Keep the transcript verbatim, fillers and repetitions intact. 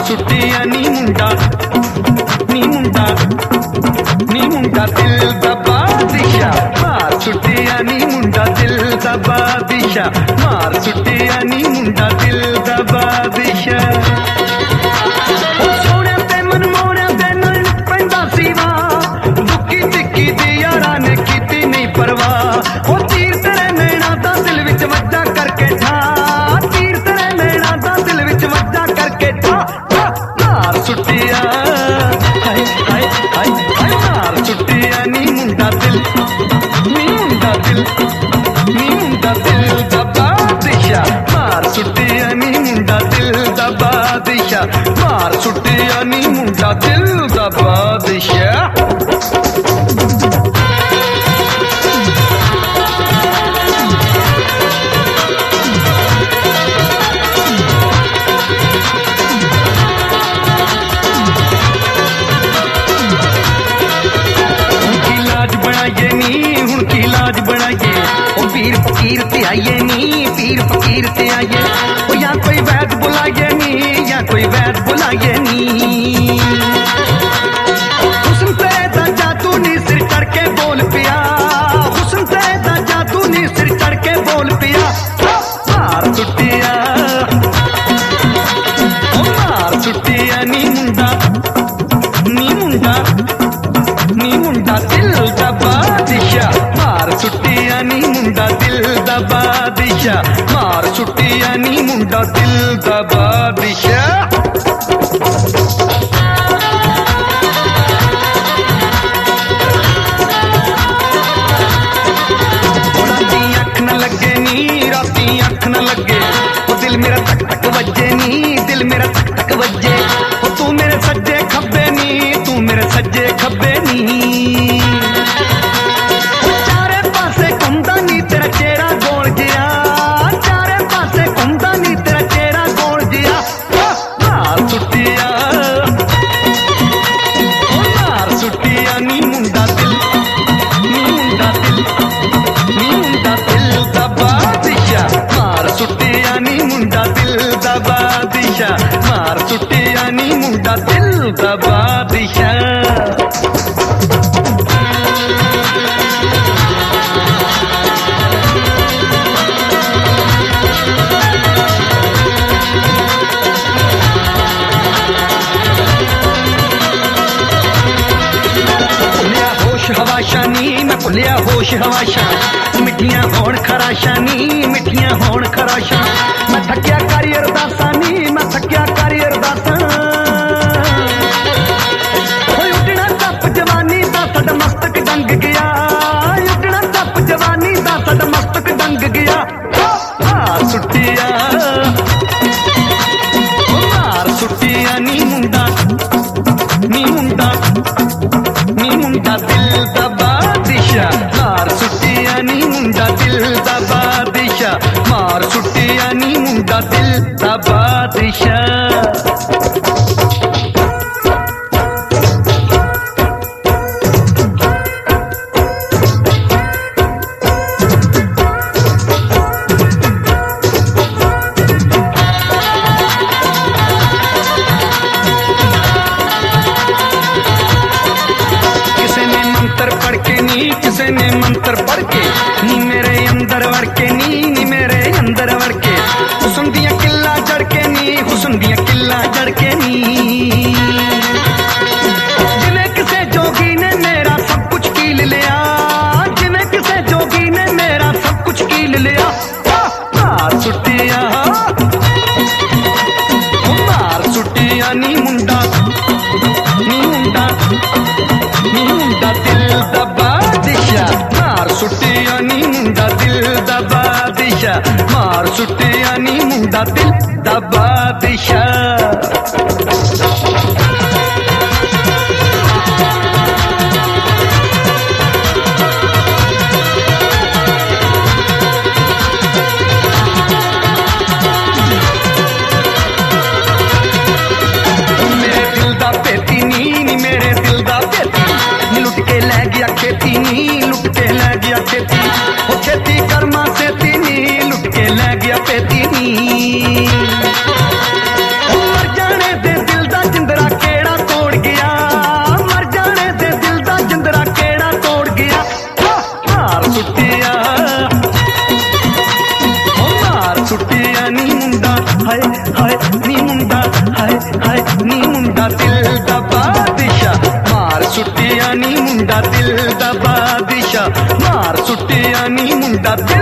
सुटिया नी मुंडा नी मुंडा नी मुंडा दिल दा बादशाह मार सुटिया नी मुंडा दिल दा बादशाह मार सुटिया नी मुंडा दिल दा बादशाह मार सुटिया नी मुंडा दिल दा बादशाह पीर फकीर ते आइए नी पीर फकीर ते आइए ओ या कोई वैद बुलाइए नी या कोई वैद बुलाइए नी हुस्न ते दा जादू नी सिर चढ़ के बोल पिया हुस्न ते दा जादू नी सिर चढ़ के बोल पिया मार सुटिया ओ मार सुटिया नी मुंडा नी मुंडा नी मुंडा दिल दा बादशाह मार सुटिया नी मुंडा दिल दा बादशाह मार सुटिया नी मुंडा दिल दा बादशाह राती अख न लगे नी राती अख न लगे ओ दिल मेरा तक तक वजे नी दिल मेरा तक तक वजे ओ तू मेरे सज्जे खब्बे नी तू मेरे सज्जे खब्बे नी मार सुटिया नी मुंडा दिल दा बादशाह हवाशा नी मैं भुलिया होश हवाशा मिठियां होण खराशा नी मिठियां होण खराशा मैं थकिया करी अरदासा नी मैं थकिया करी अरदासा उठना टप जवानी दा साडा मस्तक डंग गया उठना टप जवानी दा साडा मस्तक डंग गया मार सुटिया मार सुटिया नी मुंडा नी मुंडा नी मुंडा दिल दा बादशाह मार सुटिया नी मुंडा दिल दा बादशाह मार सुटिया नी मुंडा दिल दा बादशाह किसे ने मंत्र पढ़ के नी मेरे अंदर वड़ के नी नी मेरे अंदर वड़ के हुस्न दिया किला जड़ के नी हुस्न दिया किला जड़ के नी जिन्हें किसे जोगी ने मेरा सब कुछ कील लिया जिन्हें किसे जोगी ने मेरा सब कुछ कील लिया मार सुटिया मार सुटिया नी मुंडा नी मुंडा नी मुंडा दिल दा मार सुटिया नी मुंडा दिल दा बादशाह मार सुटिया नी मुंडा दिल दा बादशाह मेरे दिल दा पेती नी मेरे दिल दा पेती लुट के लै गया खेती नी लुट के लै गया खेती ओ खेती कर्मा से नी लुट के लै गया पेती नी मर जाने दे मुंडा दिल दा बादशाह मार सुटिया नी मुंडा दिल